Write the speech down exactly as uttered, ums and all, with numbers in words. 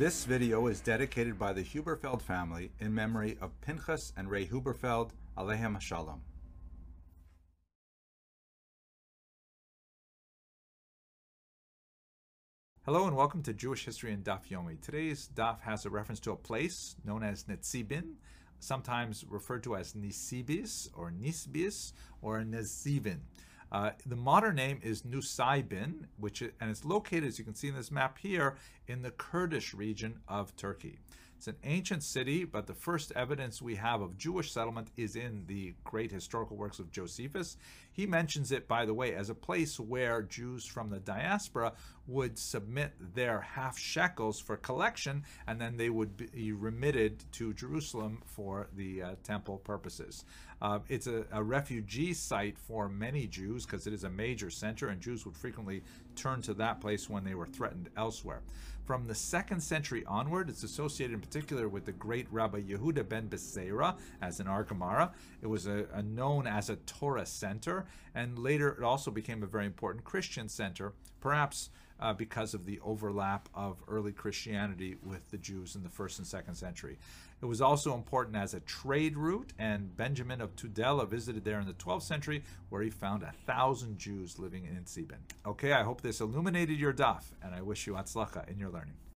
This video is dedicated by the Huberfeld family in memory of Pinchas and Ray Huberfeld, Aleichem Shalom. Hello and welcome to Jewish History in Daf Yomi. Today's Daf has a reference to a place known as Netzibin, sometimes referred to as Nisibis or Nisbis or Nezivin. Uh, the modern name is Nusaybin, which is, and it's located, as you can see in this map here, in the Kurdish region of Turkey. It's an ancient city, but the first evidence we have of Jewish settlement is in the great historical works of Josephus. He mentions it, by the way, as a place where Jews from the diaspora would submit their half shekels for collection, and then they would be remitted to Jerusalem for the uh, temple purposes. Uh, it's a, a refugee site for many Jews because it is a major center, and Jews would frequently turn to that place when they were threatened elsewhere. From the second century onward, it's associated in particular with the great Rabbi Yehuda ben Beseira as an Ar Gemara. It was a, a known as a Torah center, and later it also became a very important Christian center, perhaps uh, because of the overlap of early Christianity with the Jews in the first and second century. It was also important as a trade route, and Benjamin of Tudela visited there in the twelfth century, where he found a thousand Jews living in Tzibin. Okay, I hope this illuminated your daf, and I wish you atzlacha in your learning.